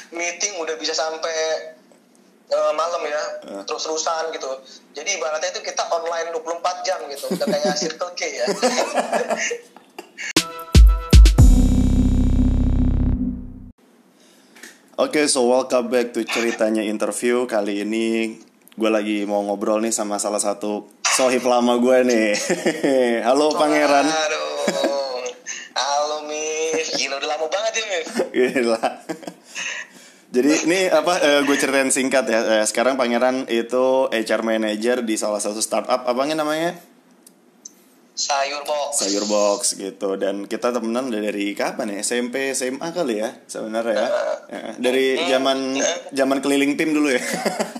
meeting udah bisa sampai malam ya, terus-terusan gitu. Jadi ibaratnya itu kita online 24 jam gitu, udah kayak Circle K ya. Oke, so welcome back to Ceritanya Interview. Kali ini gue lagi mau ngobrol nih sama salah satu sohib lama gue nih. Halo Pangeran. Halo Mif, gila udah lama banget ya Mif. Gila. Jadi ini gue ceritain singkat ya. Sekarang Pangeran itu HR manager di salah satu startup. Apanya namanya? Sayur Box gitu. Dan kita temenan dari kapan ya? SMP, SMA kali ya sebenarnya ya. Dari zaman keliling tim dulu ya.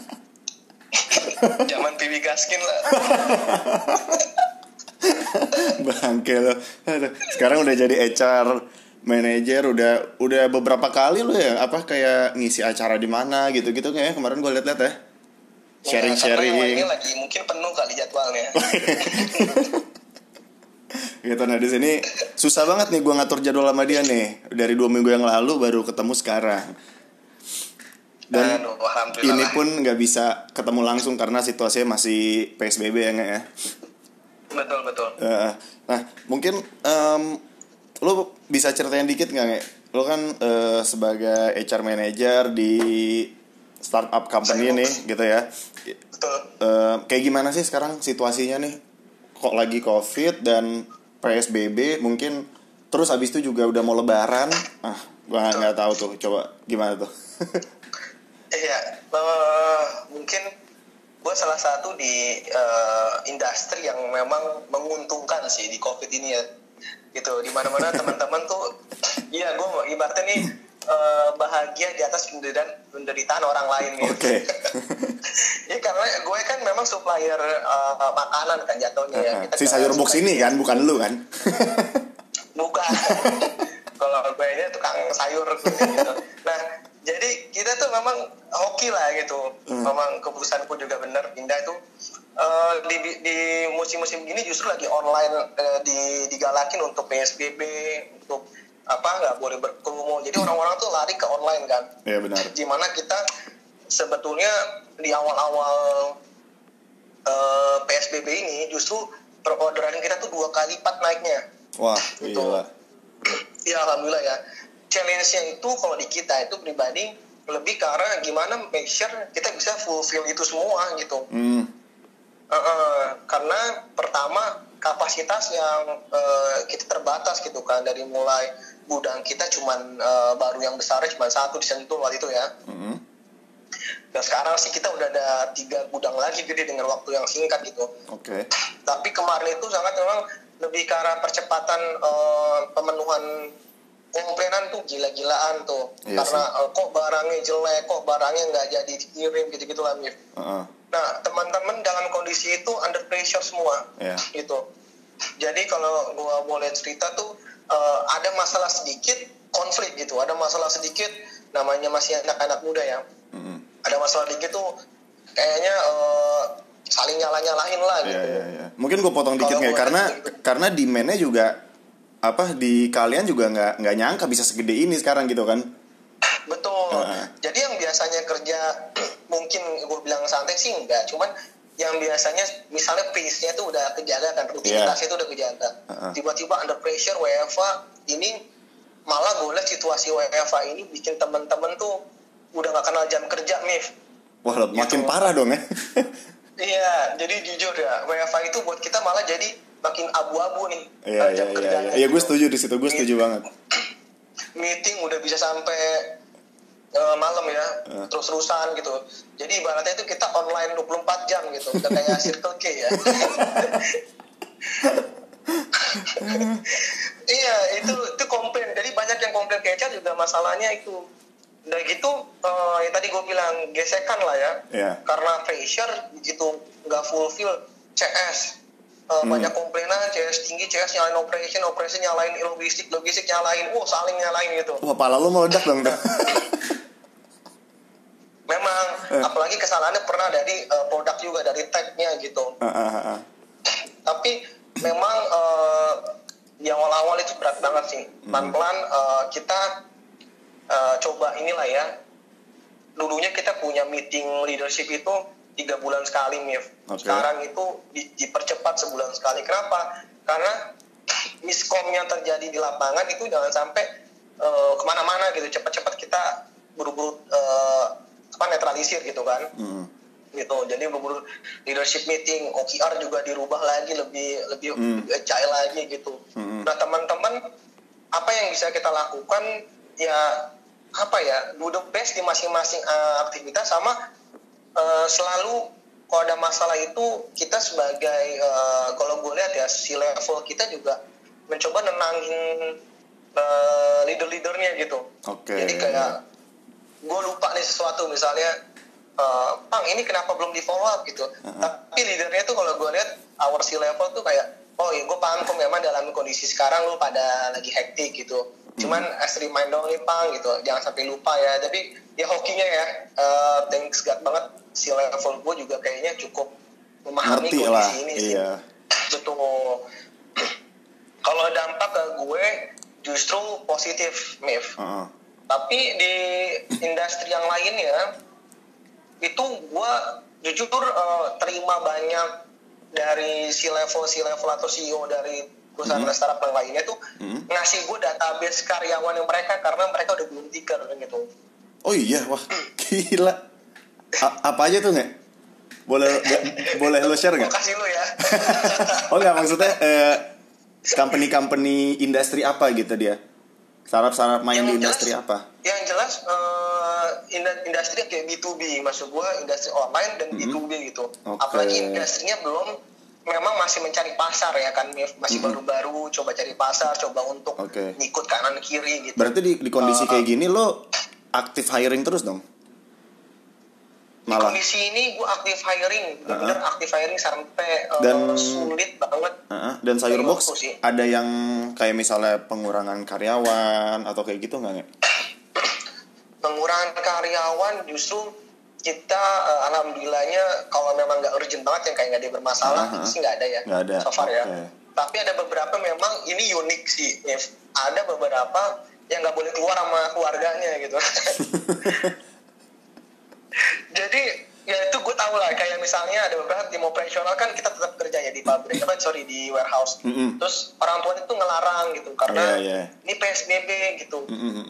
Zaman PB Gaskin lah. Bangke lo. Sekarang udah jadi HR manager, udah beberapa kali lo ya, kayak ngisi acara di mana gitu-gitu kayaknya kemarin gue liat-liat ya. Sharing-sharing. Ini lagi mungkin penuh kali jadwalnya. Gitu. Nah di sini susah banget nih gue ngatur jadwal sama dia nih. Dari 2 minggu yang lalu baru ketemu sekarang. Dan ini pun nggak bisa ketemu langsung karena situasinya masih PSBB ya nggak ya? Betul. Nah mungkin lo bisa ceritain dikit nggak nggak? Lo kan sebagai HR manager di startup company nih gitu ya. Betul. Kayak gimana sih sekarang situasinya nih? Kok lagi COVID dan PSBB mungkin, terus abis itu juga udah mau lebaran. Gue nggak tahu tuh, coba gimana tuh? Iya, mungkin gue salah satu di industri yang memang menguntungkan sih di COVID ini ya, gitu. Di mana-mana teman-teman tuh, iya gue ibaratnya nih bahagia di atas penderitaan orang lain gitu. Oke. Ya karena gue kan memang supplier makanan kan jatuhnya ya. Kita si Sayur Box ini kan, bukan lu kan? Bukan. Kalau gue ini tukang sayur gitu. Nah, jadi kita tuh memang hoki lah gitu. Memang keputusanku juga benar pindah itu di musim-musim gini justru lagi online digalakin untuk PSBB, untuk nggak boleh berkerumun. Jadi orang-orang tuh lari ke online kan. Iya benar. Gimana kita sebetulnya di awal-awal PSBB ini justru perorderan kita tuh 2 kali lipat naiknya. Wah, gitu. Gila. Ya alhamdulillah ya. Challenge-nya itu kalau di kita itu pribadi lebih ke arah gimana make sure kita bisa fulfill itu semua gitu. Karena pertama kapasitas yang kita terbatas gitu kan, dari mulai gudang kita cuman baru yang besarnya cuma 1 di Sentul waktu itu ya. Dan sekarang sih kita udah ada 3 gudang lagi gede dengan waktu yang singkat gitu. Oke. Tapi kemarin itu sangat memang lebih ke arah percepatan pemenuhan komplainan tuh gila-gilaan tuh. Iya karena kok barangnya jelek, kok barangnya nggak jadi dikirim gitu-gitu lah Mif. Nah teman-teman dalam kondisi itu under pressure semua, gitu. Jadi kalau gua boleh cerita tuh ada masalah sedikit konflik gitu, ada masalah sedikit, namanya masih anak-anak muda ya. Ada masalah dikit tuh kayaknya saling nyala-nyalahin lah gitu. Iya. Mungkin gue potong dikit nggak, karena demand-nya juga di kalian juga nggak nyangka bisa segede ini sekarang gitu kan. Betul. Jadi yang biasanya kerja mungkin gue bilang santai sih enggak, cuman yang biasanya misalnya pace-nya tuh udah kejaga kan, rutinitasnya tuh udah kejaga. Tiba-tiba under pressure WFA ini, malah gue lihat situasi WFA ini bikin teman-teman tuh udah nggak kenal jam kerja Mif. Wah makin parah dong ya. Iya, jadi jujur ya WFA itu buat kita malah jadi makin abu-abu nih. Jam kerjanya. Iya gue setuju di situ, gue setuju banget. Meeting udah bisa sampai malam ya, terus-terusan gitu. Jadi ibaratnya itu kita online 24 jam gitu, udah kayak Circle K ya. Iya, itu komplain. Jadi banyak yang komplain ke HR juga masalahnya itu. Udah gitu, yang tadi gue bilang gesekan lah ya. Karena pressure gitu, nggak fulfill CS. Banyak komplainan, CS tinggi, CS nyalain operation nyalain logistik nyalain, saling nyalain gitu. Wah, pala lu meledak dong. Memang, apalagi kesalahannya pernah dari produk juga, dari tag-nya gitu. Tapi memang di awal-awal itu berat banget sih. Pelan-pelan kita coba inilah ya, dulunya kita punya meeting leadership itu 3 bulan sekali, Mif. Sekarang itu dipercepat sebulan sekali. Kenapa? Karena miskom yang terjadi di lapangan itu jangan sampai kemana-mana gitu. Cepat-cepat kita buru-buru netralisir gitu kan. Gitu. Jadi buru-buru leadership meeting, OKR juga dirubah lagi lebih agile lagi gitu. Nah, teman-teman, apa yang bisa kita lakukan ya do the best di masing-masing aktivitas, sama selalu kalau ada masalah itu kita sebagai kalau gue lihat ya si level kita juga mencoba nenangin leader-leadernya gitu. Jadi kayak gue lupa nih sesuatu misalnya, Pang ini kenapa belum di follow up gitu. Tapi leadernya tuh kalau gue lihat our si level tuh kayak, oh iya gue paham kok memang dalam kondisi sekarang lu pada lagi hektik gitu. Cuman as reminder nih Pang gitu, jangan sampai lupa ya. Tapi ya hokinya ya, thanks God banget si level gue juga kayaknya cukup memahami ngerti kondisi lah. Ini sih. Betul. Kalau dampak ke gue justru positif, Mif. Tapi di industri yang lainnya itu gue jujur terima banyak dari si level atau CEO dari perusahaan startup yang lainnya tuh ngasih gue database karyawan yang mereka karena mereka udah belum tiker gitu. Oh iya, wah gila. Apa aja tuh nggak? Boleh lo share nggak? Kasih lo ya. Oh nggak, maksudnya company industri apa gitu dia? Startup main yang di industri apa? Yang jelas industri kayak B2B, maksud gue industri online dan B2B gitu. Apalagi industrinya belum, memang masih mencari pasar ya kan, masih baru-baru coba cari pasar, coba untuk ngikut kanan kiri gitu. Berarti di kondisi kayak gini lo aktif hiring terus dong? Malah. Di kondisi ini gue aktif hiring, bener-bener aktif hiring sampai sulit banget. Dan Sayurbox ada yang kayak misalnya pengurangan karyawan atau kayak gitu nggak? Pengurangan karyawan justru kita alhamdulillahnya kalau memang nggak urgent banget yang kayak nggak ada bermasalah itu sih nggak ada ya. Nggak ada. So far ya. Tapi ada beberapa memang ini unik sih. Ada beberapa yang nggak boleh keluar sama keluarganya gitu. Jadi ya itu gue tahu lah, kayak misalnya ada beberapa tim operasional kan kita tetap kerja ya di pabrik, di warehouse. Terus orang tua itu ngelarang gitu karena ini PSBB gitu.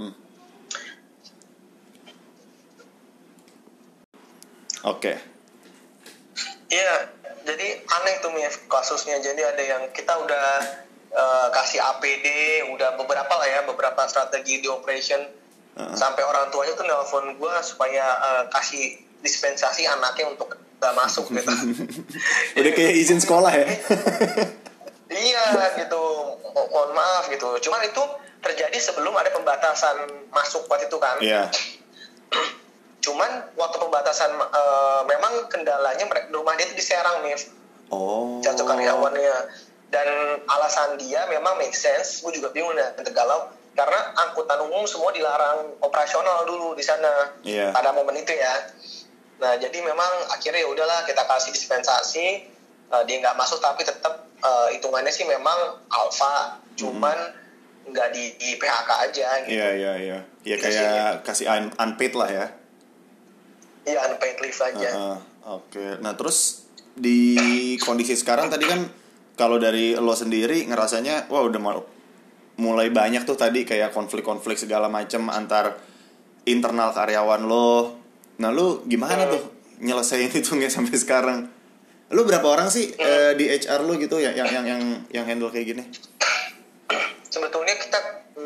Iya, jadi aneh tuh Mif kasusnya. Jadi ada yang kita udah kasih APD, udah beberapa strategi di operation, sampai orang tuanya tuh nelpon gue supaya kasih dispensasi anaknya untuk gak masuk gitu. Udah kayak izin sekolah ya? Iya gitu, mohon maaf gitu. Cuman itu terjadi sebelum ada pembatasan masuk waktu itu kan. Iya. Cuman waktu pembatasan memang kendalanya rumah dia itu di Serang nih. Satu karyawannya. Dan alasan dia memang make sense. Gue juga bingung dan tergalau karena angkutan umum semua dilarang operasional dulu di sana pada momen itu ya. Nah jadi memang akhirnya ya udahlah kita kasih dispensasi, dia nggak masuk tapi tetap hitungannya sih memang alpha, cuman nggak di PHK aja gitu. Iya. Ya kayak kasih unpaid lah ya. Iya, unpaid leave aja. Nah terus di kondisi sekarang tadi kan kalau dari lo sendiri ngerasanya wah udah mulai banyak tuh tadi kayak konflik-konflik segala macam antar internal karyawan lo. Nah lu gimana tuh nyelesain itu nggak sampai sekarang? Lu berapa orang sih di HR lu gitu yang handle kayak gini? Sebetulnya kita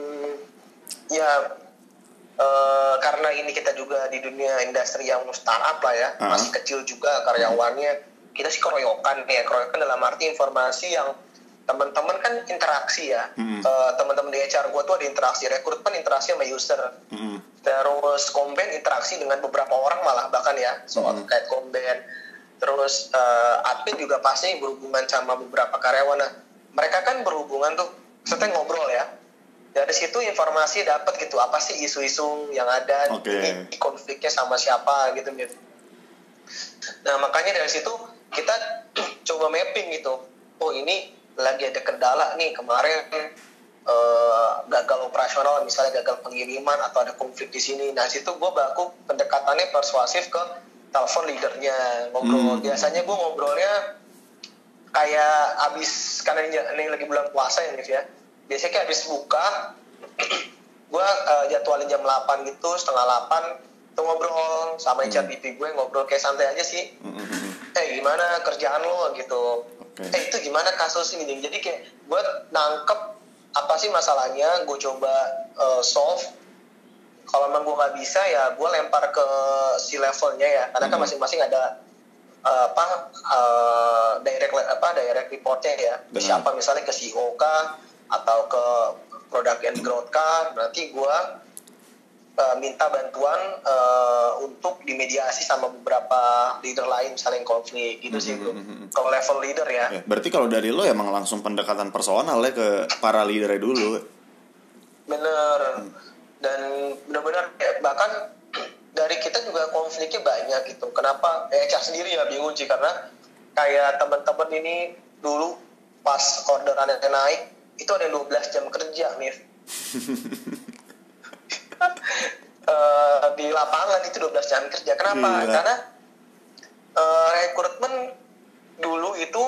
karena ini kita juga di dunia industri yang startup lah ya, masih kecil juga karyawannya, kita sih keroyokan dalam arti informasi yang teman-teman kan interaksi ya. Teman-teman di HR gue tuh ada interaksi rekrutmen, interaksi sama user, terus komben interaksi dengan beberapa orang malah bahkan ya soal terkait komben, terus admin juga pasti berhubungan sama beberapa karyawan. Nah mereka kan berhubungan tuh serta ngobrol ya, dari situ informasi dapat gitu apa sih isu-isu yang ada, ini konfliknya sama siapa gitu. Nah makanya dari situ kita coba mapping gitu, oh ini lagi ada kendala nih kemarin gagal operasional, misalnya gagal pengiriman atau ada konflik di sini. Nah situ gue baku pendekatannya persuasif ke telepon leadernya, ngobrol. Biasanya gue ngobrolnya kayak abis, karena ini lagi bulan puasa ya Nif ya, biasanya kayak abis buka gue jadwalin jam 8 gitu, setengah 8 tuh ngobrol sama HRBP gue, ngobrol kayak santai aja sih. Gimana kerjaan lo gitu, itu gimana kasus ini. Jadi kayak gue nangkep apa sih masalahnya, gue coba solve. Kalau memang gue nggak bisa ya gue lempar ke si levelnya ya, karena kan masing-masing ada direct reportnya ya. Siapa misalnya ke CEO kah atau ke product and growth kah, nanti gue minta bantuan untuk dimediasi sama beberapa leader lain misalnya yang konflik gitu sih bro. Kalau level leader ya. Berarti kalau dari lo emang langsung pendekatan personal ya ke para leadernya dulu. Bener. Dan benar-benar bahkan dari kita juga konfliknya banyak gitu. Kenapa? HR sendiri ya bingung sih, karena kayak teman-teman ini dulu pas orderannya naik itu ada 12 jam kerja nih. Di lapangan itu 12 jam kerja. Kenapa? Gila. Karena rekrutmen dulu itu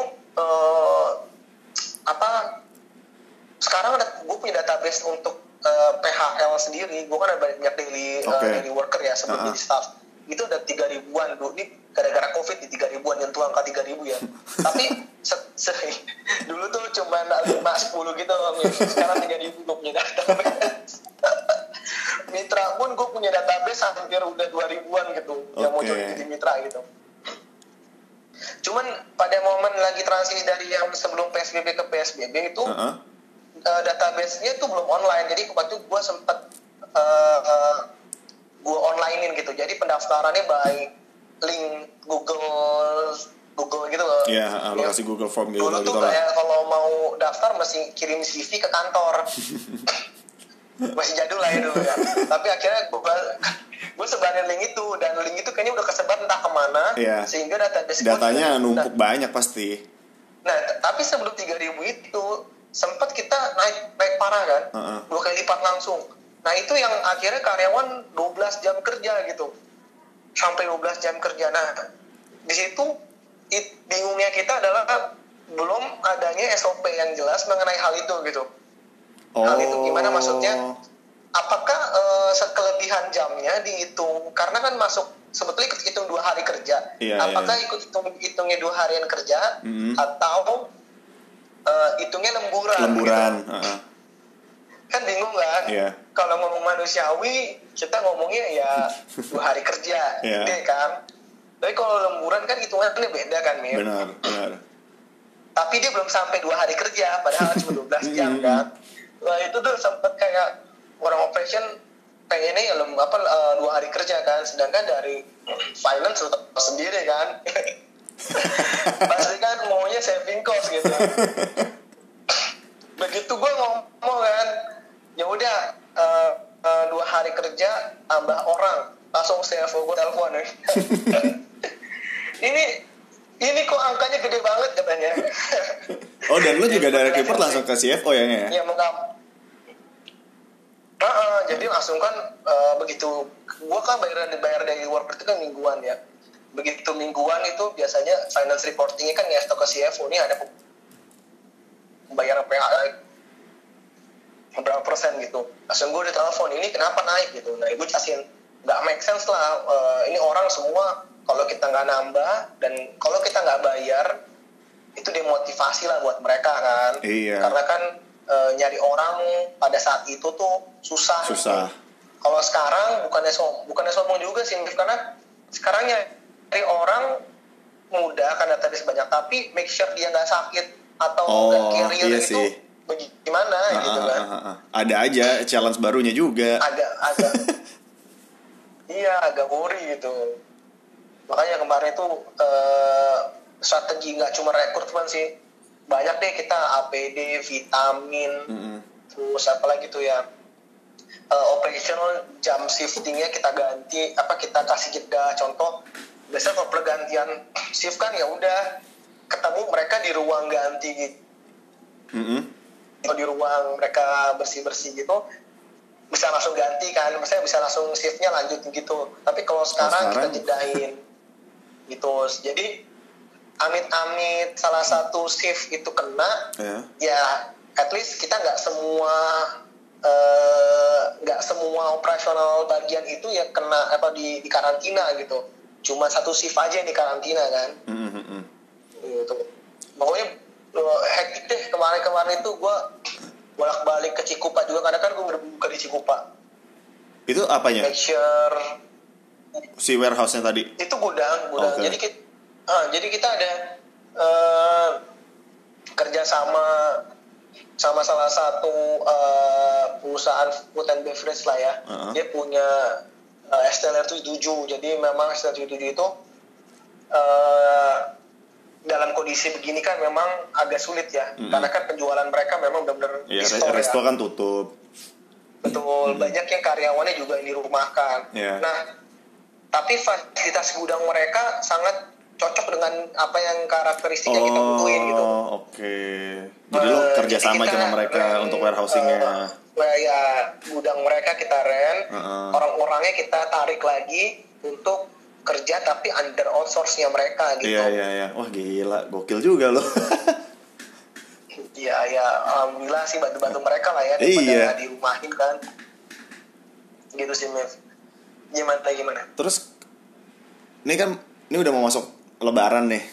sekarang gue punya database untuk PHL sendiri. Gue kan ada banyak daily worker ya sebelum jadi staff. Itu udah 3.000-an dulu. Ini gara-gara COVID di 3.000-an, yang tuh angka 3.000 ya. Tapi dulu tuh cuma 5-10 gitu. Sekarang 3.000 gue punya database. Mitra pun gue punya database hampir udah 2.000-an gitu yang mau jadi mitra gitu. Cuman pada momen lagi transisi dari yang sebelum PSBB ke PSBB itu database-nya tuh belum online. Jadi waktu gue sempet gue onlinein gitu. Jadi pendaftarannya by link Google gitu loh. Iya, lokasi Google Form gitu. Dulu tuh kayak kalau mau daftar mesti kirim CV ke kantor. Masih jadul lah ya dulu ya. Tapi akhirnya gue sebarin link itu, dan link itu kayaknya udah kesebar entah kemana, sehingga datanya numpuk banyak pasti. Nah tapi sebelum 3.000 itu sempat kita naik parah kan, 2 kali lipat langsung. Nah itu yang akhirnya karyawan 12 jam kerja gitu, sampai 12 jam kerja. Nah di situ bingungnya kita adalah belum adanya SOP yang jelas mengenai hal itu gitu. Hal itu gimana maksudnya? Apakah sekelebihan jamnya dihitung? Karena kan masuk sebetulnya hitung 2 hari kerja. Apakah hitungnya 2 harian kerja atau hitungnya lemburan? Kan bingung kan? Kalau ngomong manusiawi kita ngomongnya ya 2 hari kerja, deh kan? Tapi kalau lemburan kan hitungannya beda kan, Mir? Benar. Tapi dia belum sampai 2 hari kerja, padahal cuma 12 jam kan? Nah itu tuh sempat kayak orang operation pengennya ya 2 hari kerja kan, sedangkan dari finance sendiri kan pasti kan maunya saving cost gitu. Begitu gue ngomong kan, ya udah 2 hari kerja tambah orang, langsung CFO gue telepon nih. ini kok angkanya gede banget katanya. Dan lu juga direct report langsung ke CFO ya? Iya, jadi langsung kan begitu gue kan bayar dari worker itu kan mingguan ya. Begitu mingguan itu biasanya finance reportingnya kan ngasih ke CFO, ini ada pembayaran PHL berapa persen gitu. Langsung gue ditelepon, ini kenapa naik gitu. Nah ibu jelasin nggak make sense lah, ini orang semua kalau kita nggak nambah dan kalau kita nggak bayar itu demotivasi lah buat mereka kan. Karena kan nyari orang pada saat itu tuh susah. Kalau sekarang bukannya sombong juga sih, karena sekarang nyari orang mudah karena tadi sebanyak, tapi make sure dia nggak sakit atau nggak carrier itu bagaimana gitu kan. Ada aja challenge barunya juga. Ada. Iya, agak worry gitu. Makanya kemarin itu strategi nggak cuma rekrutmen sih, banyak deh kita APD, vitamin, terus apa lagi tuh ya, operational jam shiftingnya kita ganti, kita kasih jeda. Contoh biasanya kalau pergantian shift kan ya udah ketemu mereka di ruang ganti gitu. atau di ruang mereka bersih-bersih gitu bisa langsung ganti kan, maksudnya bisa langsung shiftnya lanjut gitu. Tapi kalau sekarang kita jedain gitu. Jadi amit-amit salah satu shift itu kena, ya at least kita nggak semua operasional bagian itu ya kena di karantina gitu. Cuma satu shift aja yang di karantina kan. Gitu. Pokoknya hektik deh kemarin itu gue bolak-balik ke Cikupa juga, karena kan gue berbuka di Cikupa. Itu apanya? Make sure si warehouse-nya tadi. Itu gudang. Okay. Jadi kita ada kerjasama sama salah satu perusahaan food and beverage lah ya. Dia punya STLR 77. Jadi memang STLR 77 itu dalam kondisi begini kan memang agak sulit ya, karena kan penjualan mereka memang benar-benar resto kan tutup. Betul, banyak yang karyawannya juga yang dirumahkan. Nah, tapi fasilitas gudang mereka sangat cocok dengan apa yang karakteristik yang kita butuhin gitu. Oke. Jadi lo kerjasama sama mereka untuk warehousing-nya. Ya, gudang mereka kita rent, orang-orangnya kita tarik lagi untuk kerja tapi under outsource-nya mereka gitu. Iya. Wah gila, gokil juga lo. Iya, alhamdulillah sih bantu-bantu mereka lah ya daripada dirumahin kan. Gitu sih, Mev. Gimana? Terus ini udah mau masuk lebaran nih,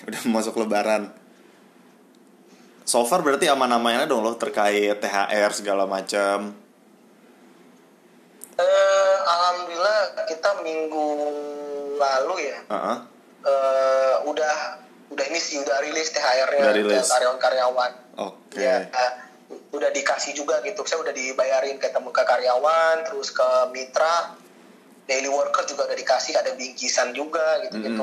So far berarti aman-amannya dong lo terkait THR segala macam. Alhamdulillah kita minggu lalu ya. Udah ini sih udah rilis THR-nya karyawan-karyawan. Oke. Ya, udah dikasih juga gitu. Saya udah dibayarin ke karyawan, terus ke mitra, daily worker juga udah dikasih, ada bingkisan juga gitu.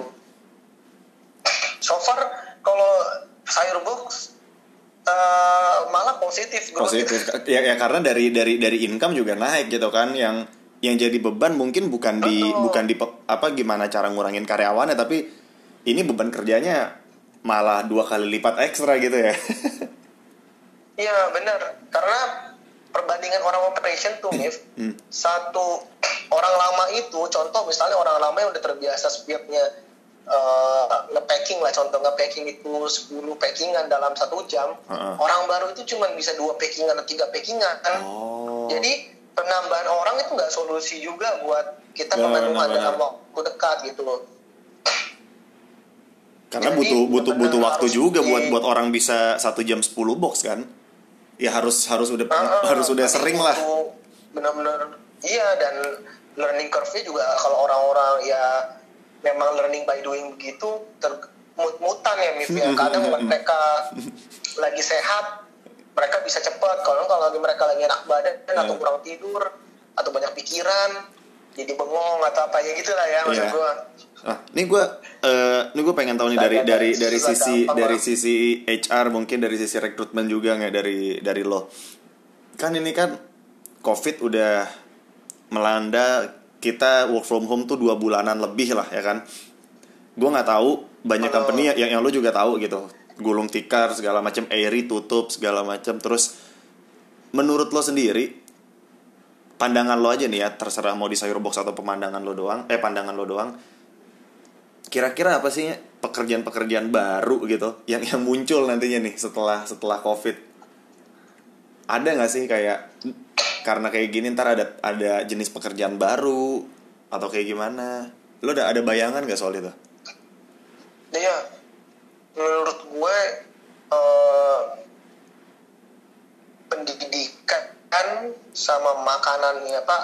So far kalau sayur box malah positif. Ya karena dari income juga naik gitu kan, yang jadi beban mungkin bukan di gimana cara ngurangin karyawannya, tapi ini beban kerjanya malah 2 kali lipat ekstra gitu ya. Iya benar, karena perbandingan orang operation tuh Mif, satu orang lama itu, contoh misalnya orang lama yang udah terbiasa setiapnya nge-packing lah, contoh nge-packing itu 10 packingan dalam 1 jam, orang baru itu cuma bisa 2 packingan atau 3 packingan kan. Jadi penambahan orang itu nggak solusi juga buat kita memenuhi dalam waktu dekat gitu loh. Karena jadi, butuh waktu juga buat orang bisa 1 jam 10 box kan. Ya harus udah sering lah. Benar-benar. Iya, dan learning curve-nya juga kalau orang-orang ya memang learning by doing begitu mut-mutan ya Mif ya. Kadang mereka lagi sehat mereka bisa cepat, kalau lagi mereka lagi enak badan atau kurang tidur atau banyak pikiran jadi bengong atau apa ya gitulah ya maksud gue. Ini gue pengen tahu nih dari sisi HR, mungkin dari sisi rekrutmen juga nggak dari lo. Kan ini kan COVID udah melanda kita, work from home tuh 2 bulanan lebih lah ya kan. Gue nggak tahu banyak company yang lo juga tahu gitu. Gulung tikar segala macam, Aerie tutup segala macam. Terus menurut lo sendiri, pandangan lo aja nih ya, terserah mau di sayur box atau pandangan lo doang. Kira-kira apa sih pekerjaan-pekerjaan baru gitu yang muncul nantinya nih setelah COVID? Ada nggak sih kayak karena kayak gini ntar ada jenis pekerjaan baru atau kayak gimana? Lo ada bayangan nggak soal itu? Iya. Menurut gue pendidikan sama makanan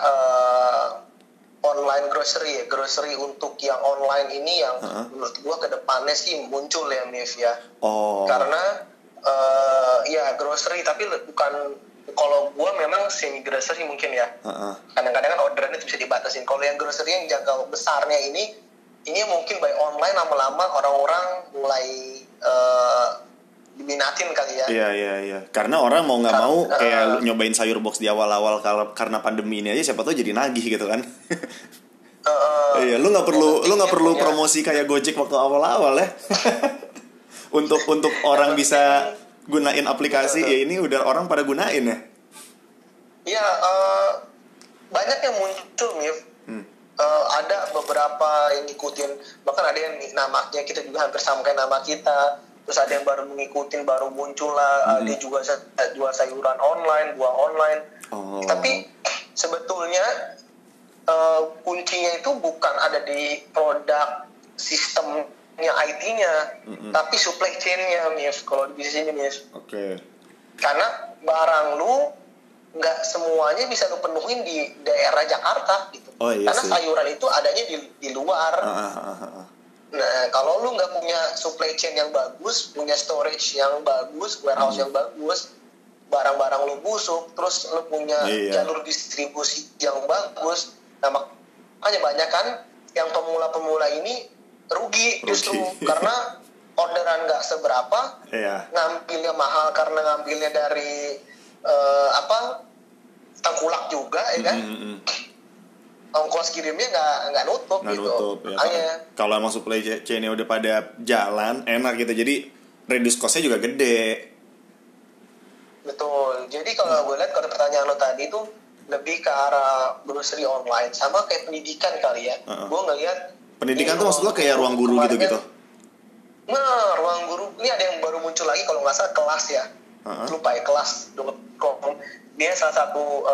online grocery untuk yang online ini yang menurut gue kedepannya sih muncul ya Mif ya. Karena grocery tapi bukan, kalau gue memang semi grocery mungkin ya. Kadang-kadang kan orderannya bisa dibatasin. Kalau yang grocery yang jangka besarnya ini mungkin by online lama-lama orang-orang mulai diminatin kali ya. Iya. Karena orang mau nggak mau kayak nyobain sayur box di awal-awal karena pandemi ini aja, siapa tahu jadi nagih gitu kan. Iya, lu nggak perlu promosi kayak Gojek waktu awal-awal ya. untuk orang bisa gunain aplikasi ya ini udah orang pada gunain ya. Iya, banyak yang muncul Mif. Ada beberapa yang ngikutin, bahkan ada yang namanya kita juga hampir sama kayak nama kita. Terus ada yang baru ngikutin, baru muncul lah. Dia juga jual sayuran online, buah online. Tapi sebetulnya kuncinya itu bukan ada di produk sistemnya IT-nya, tapi supply chain-nya, Mif. Kalau di bisnis ini, Mif. Oke. Karena barang lu nggak semuanya bisa lu penuhin di daerah Jakarta gitu. Karena sayuran itu adanya di luar. Nah, kalau lu nggak punya supply chain yang bagus, punya storage yang bagus, warehouse yang bagus, barang-barang lu busuk, terus lu punya jalur distribusi yang bagus, nah makanya banyak kan yang pemula-pemula ini rugi justru karena orderan nggak seberapa, ngambilnya mahal karena ngambilnya dari tengkulak juga ya kan. Ongkos kirimnya nggak nutup gitu. Ya. Kalau emang supply chain-nya udah pada jalan enak gitu, jadi reduce cost-nya juga gede. Betul. Jadi kalau gue lihat, kalau pertanyaan lo tadi tuh lebih ke arah grocery online sama kayak pendidikan kali ya. Gue ngeliat pendidikan tuh maksud lo kayak ruang guru gitu-gitu. Nah, ruang guru ini ada yang baru muncul lagi kalau nggak salah, kelas ya. Lupa ya, kelas.com. Dia salah satu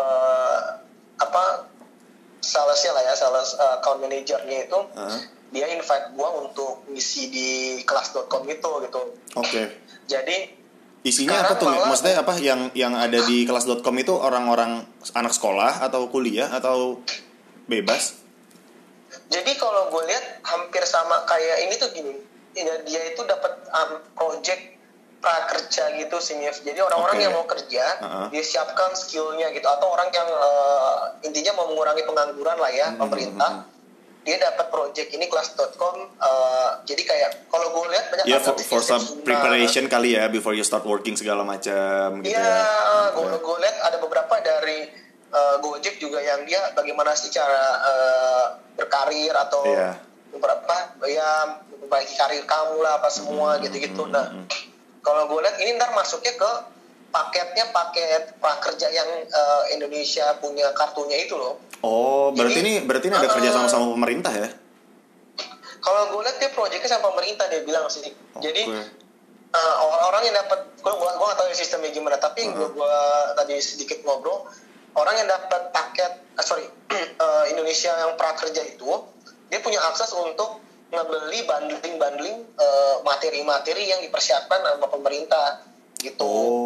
salesnya lah ya, sales account manajernya itu. Dia invite gua untuk ngisi di kelas.com gitu. Oke. Jadi isinya apa tuh? Maksudnya apa yang ada di kelas.com itu orang-orang anak sekolah atau kuliah atau bebas? Jadi kalau gue lihat hampir sama kayak ini tuh gini. Dia itu dapat project prakerja gitu sih, Mif. Jadi orang-orang yang mau kerja, dia siapkan skillnya gitu. Atau orang yang intinya mau mengurangi pengangguran lah ya, pemerintah. Dia dapat project ini kelas.com. Jadi kayak kalau gue lihat banyak for some preparation kali ya before you start working segala macam gitu. Iya, gue lihat ada beberapa dari Gojek juga yang dia bagaimana sih cara berkarir atau beberapa ya memperbaiki karir kamu lah apa semua gitu-gitu. Nah, kalau gue lihat ini ntar masuknya ke paket prakerja yang Indonesia punya kartunya itu loh. Oh, berarti ini ada kerja sama pemerintah ya? Kalau gue lihat dia proyeknya sama pemerintah, dia bilang sih. Jadi orang-orang yang dapat, gue nggak tahu sistemnya gimana, tapi gue tadi sedikit ngobrol, orang yang dapat paket Indonesia yang prakerja itu, dia punya akses untuk ngebeli bundling materi-materi yang dipersiapkan sama pemerintah gitu.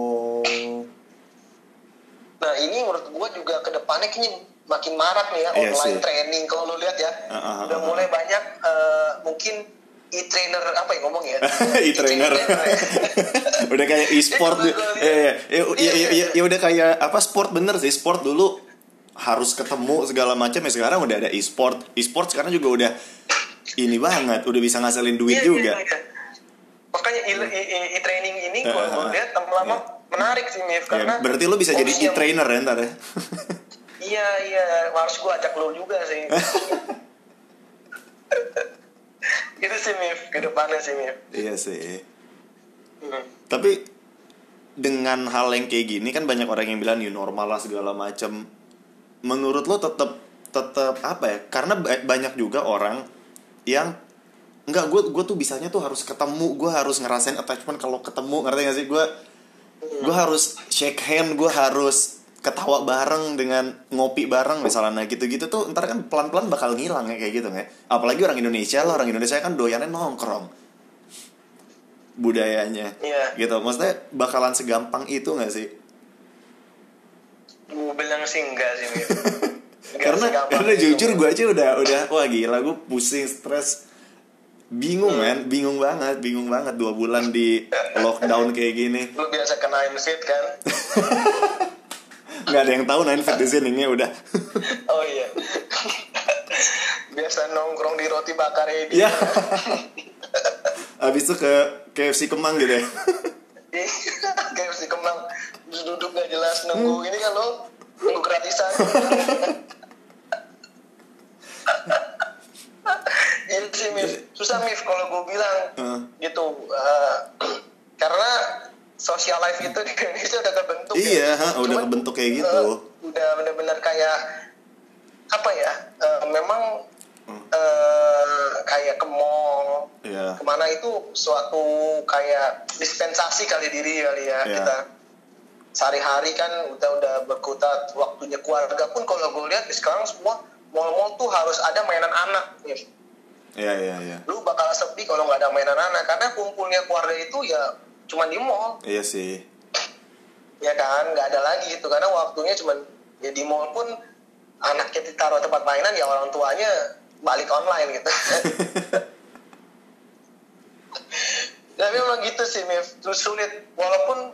Nah ini menurut gue juga kedepannya kayaknya makin marak nih ya, online training. Kalau lu lihat ya, udah mulai banyak mungkin e-trainer apa ya ngomong ya? E-trainer. Udah kayak e-sport. Ya udah kayak apa sport bener sih. Sport dulu harus ketemu segala macam ya, sekarang udah ada e-sport. E-sport sekarang juga udah ini banget, udah bisa ngasilin duit juga. Makanya e-training ini kalau lihat lama-lama menarik sih, Mif, karena berarti lu bisa jadi e-trainer ya ntar ya. Iya, harus gue ajak lo juga sih. Itu sih, Mif, ke depannya sih, Mif. Iya sih. Tapi dengan hal yang kayak gini kan banyak orang yang bilang new normal lah segala macam. Menurut lo tetap apa ya? Karena banyak juga orang yang enggak, gue tuh bisanya tuh harus ketemu, gue harus ngerasain attachment kalau ketemu, ngerti gak sih? Gue harus shake hand, gue harus ketawa bareng dengan ngopi bareng misalnya gitu-gitu tuh ntar kan pelan-pelan bakal ngilang ya kayak gitu ya. Apalagi orang Indonesia kan doyannya nongkrong budayanya gitu. Maksudnya bakalan segampang itu nggak sih? Gue bilang sih enggak sih. karena jujur gue aja udah wah gila, gue pusing, stres, bingung banget 2 bulan di lockdown kayak gini. Lu biasa kena infit kan? Nggak ada yang tahu infit di sini nya udah. Oh iya. Biasa nongkrong di roti bakar ini. Iya. Abis itu ke KFC Kemang gitu ya. KFC Kemang duduk nggak jelas nunggu ini kan lo nunggu gratisan. Ini sih susah Mif kalau gue bilang gitu, karena social life itu di Indonesia udah kebentuk. Iya, udah kebentuk kayak gitu. Udah benar-benar kayak apa ya? Memang kayak ke mall, kemana itu suatu kayak dispensasi kali ya. Kita sehari-hari kan udah berkutat waktunya keluarga pun kalau gue lihat sekarang semua mall-mall tuh harus ada mainan anak. Iya. Lu bakal sepi kalau nggak ada mainan anak karena kumpulnya keluarga itu ya cuma di mall. Iya sih. Ya kan, nggak ada lagi gitu karena waktunya cuma ya di mall pun anaknya ditaruh tempat mainan ya orang tuanya balik online gitu. Tapi memang gitu sih, Mif. Terus sulit walaupun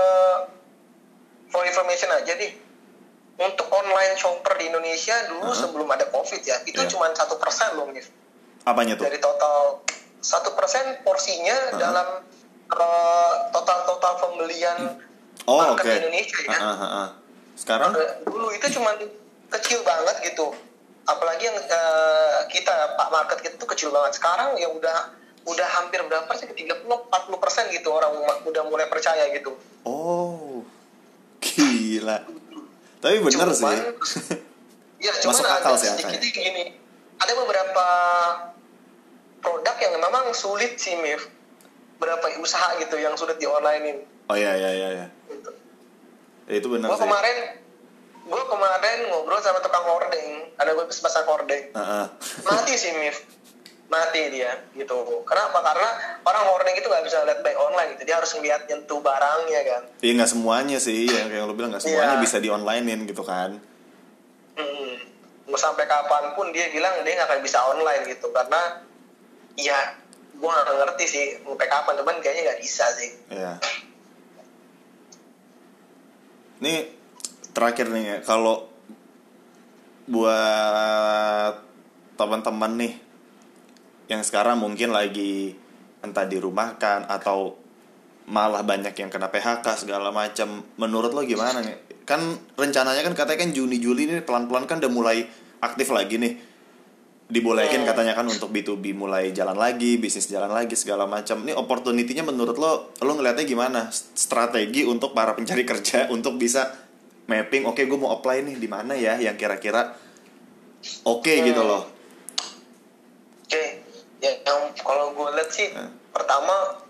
for information aja nih. Untuk online shopper di Indonesia dulu sebelum ada COVID ya, itu cuma 1% loh, Mif. Apanya tuh? Dari total 1% porsinya dalam total pembelian market di Indonesia ya. Sekarang? Dulu itu cuma kecil banget gitu. Apalagi yang kita Pak market kita tuh kecil banget. Sekarang ya udah hampir berapa sih? 30-40% gitu orang udah mulai percaya gitu. Oh, gila. Tapi benar sih. Ya cuman masuk akal sih sedikit gini. Ada beberapa produk yang memang sulit sih, Mif. Berapa usaha gitu yang sulit di online-in. Oh iya. Gitu. Ya, itu benar sih. Gue kemarin ngobrol sama tukang hordeng. Ada gue pasang hordeng. Mati sih, Mif. Mati dia gitu. Kenapa? Karena orang hordeng itu nggak bisa lihat by online gitu. Dia harus ngeliat nyentuh barangnya kan. Iya, nggak semuanya sih. Yang lo bilang nggak semuanya bisa di onlinein gitu kan. Mau sampai kapanpun dia bilang dia nggak akan bisa online gitu karena ya gue nggak ngerti sih sampai kapan, cuman kayaknya nggak bisa sih. Iya. Ini terakhir nih ya, kalau buat teman-teman nih yang sekarang mungkin lagi entah dirumahkan atau malah banyak yang kena PHK segala macam, menurut lo gimana nih? Kan rencananya kan katanya kan Juni-Juli ini pelan-pelan kan udah mulai aktif lagi nih, dibolehin katanya kan untuk B2B mulai jalan lagi, bisnis jalan lagi segala macam. Ini opportunity-nya menurut lo ngelihatnya gimana? Strategi untuk para pencari kerja untuk bisa mapping, oke, gue mau apply nih di mana ya yang kira-kira oke gitu loh. Oke. Ya yang kalau gue lihat sih pertama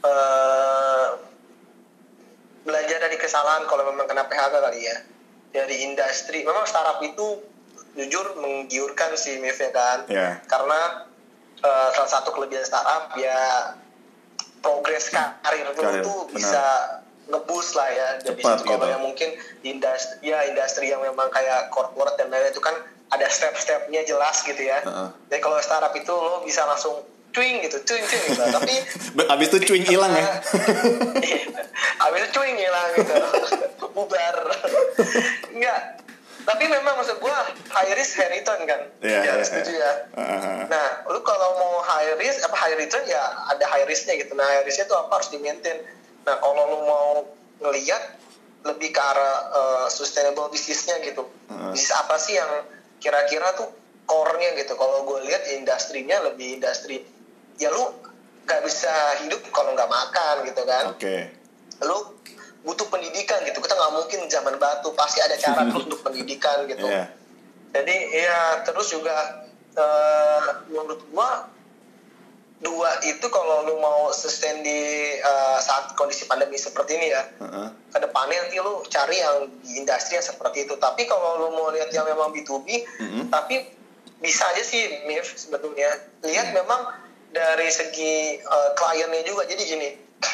belajar dari kesalahan kalau memang kena PHK kali ya, dari industri. Memang startup itu jujur menggiurkan sih, Mif, ya kan. Karena salah satu kelebihan startup ya progres karir itu bisa ngeboost lah ya. Jadi kalau yang mungkin industri yang memang kayak corporate dan lain-lain itu kan ada step-stepnya jelas gitu ya. Jadi kalau startup itu lo bisa langsung cuing gitu. Tapi abis itu cuing hilang ya. Abis itu cuing hilang gitu. Bubar. Enggak. Tapi memang maksud gue high risk high return kan. Setuju ya. Nah, lu kalau mau high return ya ada high risknya gitu. Nah, high risknya itu apa, harus di-maintain. Nah, kalau lu mau ngelihat lebih ke arah sustainable bisnisnya gitu. Bisnis apa sih yang kira-kira tuh core-nya gitu. Kalau gue lihat industrinya lebih industri. Ya lu gak bisa hidup kalau gak makan gitu kan. Lu butuh pendidikan gitu. Kita nggak mungkin zaman batu, pasti ada cara terus untuk pendidikan gitu. Jadi ya terus juga menurut gua dua itu kalau lu mau sustain di saat kondisi pandemi seperti ini ya, kedepannya nanti lu cari yang di industri yang seperti itu. Tapi kalau lu mau lihat yang memang B2B, tapi bisa aja sih, Mif, sebetulnya lihat memang dari segi kliennya juga. Jadi gini,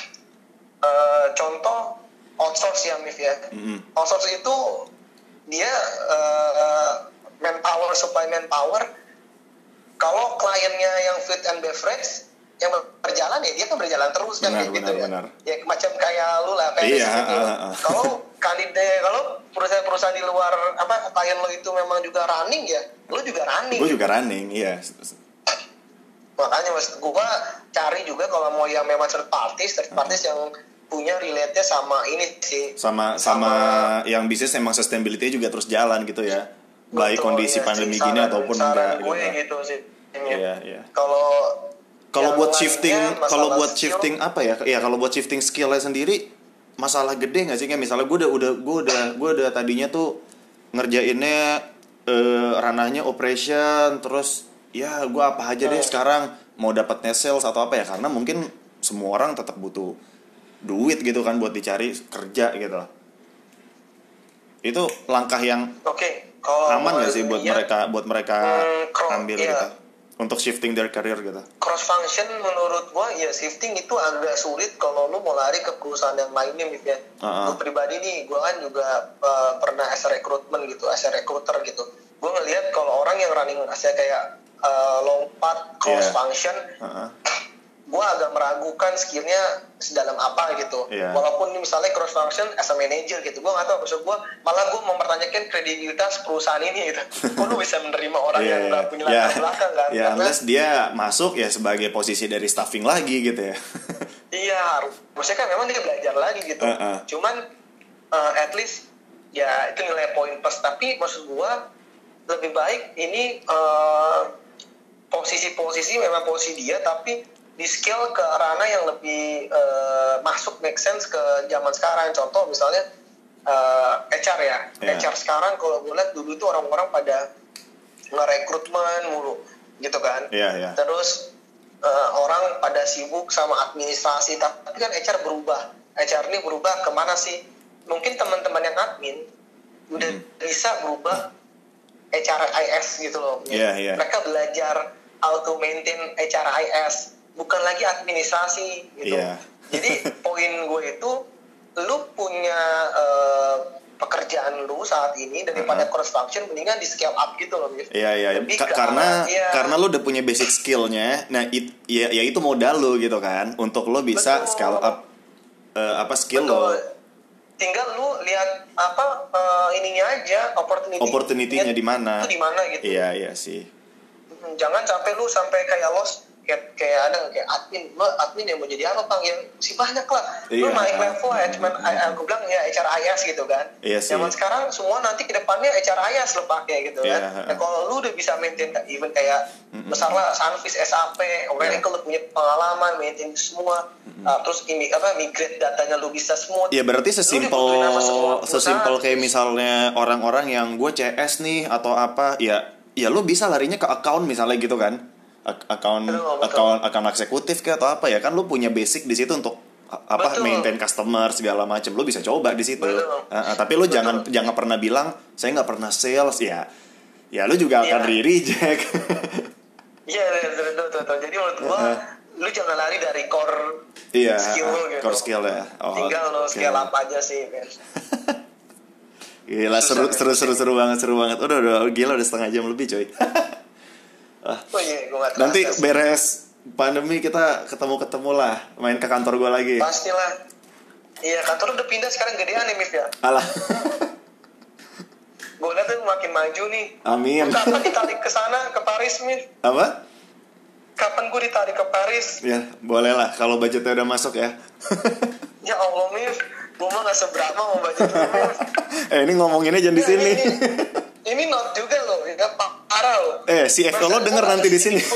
contoh outsource ya, Mif ya. Outsource itu dia supply manpower. Kalau kliennya yang food and beverage yang berjalan ya dia kan berjalan terus kan gitu ya. Ya macam kayak lu lah Kalau perusahaan-perusahaan di luar klien lo itu memang juga running ya, lu juga running. Gue juga running, iya. Makanya maksud gue cari juga kalau mau yang memang third parties yang punya relate-nya sama ini sih. Sama yang bisnis emang sustainability juga terus jalan gitu ya. Baik kondisi pandemi gini ataupun enggak gitu sih. Iya. Kalau buat shifting apa ya? Iya, kalau buat shifting skillnya sendiri masalah gede nggak sih? Kayak misalnya gue udah tadinya tuh ngerjainnya ranahnya operation, terus ya gue apa aja deh sekarang mau dapatnya sales atau apa ya, karena mungkin semua orang tetap butuh duit gitu kan buat dicari kerja gitu. Itu langkah yang aman nggak sih buat mereka ambil gitu untuk shifting their career gitu? Cross function menurut gua ya shifting itu agak sulit kalau lu mau lari ke perusahaan yang lainnya gitu ya. Gua pribadi nih, gua kan juga pernah as a recruitment gitu, as a recruiter gitu. Gua ngelihat kalau orang yang running kayak lompat cross function, gue agak meragukan skillnya sedalam apa gitu. Walaupun misalnya cross function as a manager gitu, gue nggak tahu, maksud gue malah gue mempertanyakan kredibilitas perusahaan ini gitu. Kok lu bisa menerima orang yang nggak punya latar belakang kan? Unless dia masuk ya sebagai posisi dari staffing lagi gitu ya. Iya, harusnya kan memang dia belajar lagi gitu. Cuman at least ya itu nilai poin plus. Tapi maksud gue lebih baik ini posisi memang posisi dia, tapi di scale ke ranah yang lebih masuk make sense ke zaman sekarang. Contoh misalnya HR ya. HR sekarang kalau gue lihat dulu itu orang-orang pada ngerekrutmen mulu gitu kan. Terus orang pada sibuk sama administrasi, tapi kan HR berubah. HR ini berubah kemana sih? Mungkin teman-teman yang admin udah bisa berubah HRIS gitu loh. Mereka belajar how to maintain HRIS, bukan lagi administrasi gitu. Jadi poin gue itu, lu punya pekerjaan lu saat ini daripada cross function, mendingan di scale up gitu loh. Karena lu udah punya basic skillnya. Nah itu modal lu gitu kan, untuk lu bisa scale up skill lo. Tinggal lu lihat ininya aja, opportunity-nya di mana. Itu di mana gitu. Iya sih. Jangan sampai lu kayak lost. Kayak ada kayak admin yang mau jadi apa bang, yang masih banyak lah. Lu naik level cuman aku bilang ya HRIS gitu kan. Zaman sekarang semua nanti kedepannya HRIS lo pakai gitu kan. Nah, kalau lu udah bisa maintain even kayak besar lah Sunfish, SAP, Oracle, lu punya pengalaman maintain semua, terus migrate datanya lu bisa semua. Ya berarti sesimpel kayak misalnya orang-orang yang gue CS nih atau apa, ya lu bisa larinya ke account misalnya gitu kan. Account eksekutif kayak atau apa ya kan, lu punya basic di situ untuk maintain customer segala macam, lu bisa coba di situ. Tapi lu jangan pernah bilang saya nggak pernah sales ya lu juga akan reject. Betul. Jadi menurut gua lu jangan lari dari core skill gitu. Core skill ya. Tinggal lu scale up aja sih kan. Gila, seru banget. Udah gila, udah setengah jam lebih coy. Nanti beres pandemi kita ketemu lah, main ke kantor gue lagi. Pastilah. Iya, kantor udah pindah sekarang gedean nih Mif ya. Alah. Gue lihat tuh makin maju nih. Amin. Kapan ditarik ke sana, ke Paris Mif? Apa? Kapan gue ditarik ke Paris? Ya boleh lah kalau budgetnya udah masuk ya. Ya Allah Mif, gue mah nggak seberapa mau budget Mif. Ini ngomonginnya jangan di sini. Ini not juga loh, ya parah loh. CFO lo denger nanti di sini.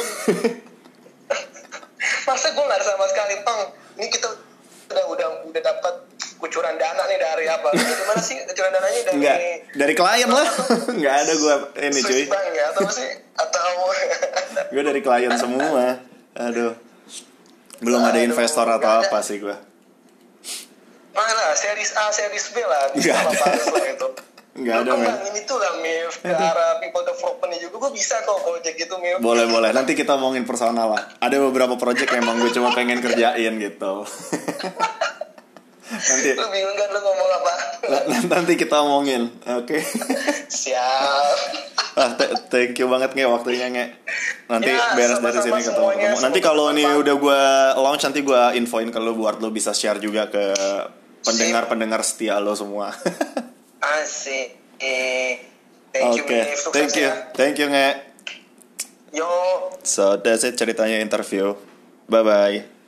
Masa gue nggak sama sekali pang. Ini kita udah dapat kucuran dana nih dari apa? Gimana sih kucuran dananya dari? Enggak, dari klien lah. Enggak ada gue ini cuy. Swiss Bank ya atau gue dari klien semua. Aduh. Belum ada investor atau apa sih gue. Mana series A, series B lah. Enggak ada. Itu. Enggak ada, men. Ini tuh lah, Mif. Ke arah people development juga gue bisa kok project gitu, Mif. Boleh. Nanti kita omongin personal lah. Ada beberapa project yang emang gue cuma pengen kerjain gitu. Nanti. Lu bingung kan lu ngomong apa? Nanti kita omongin. Oke. Siap. Thank you banget Nge waktunya Nge. Nanti beres dari sini ketemu. Nanti kalau ini udah gue launch, nanti gue infoin ke lu buat lu bisa share juga ke pendengar setia lo semua. Asik. Thank you, Mif. Thank you Nge. Yo. So that's it ceritanya interview. Bye bye.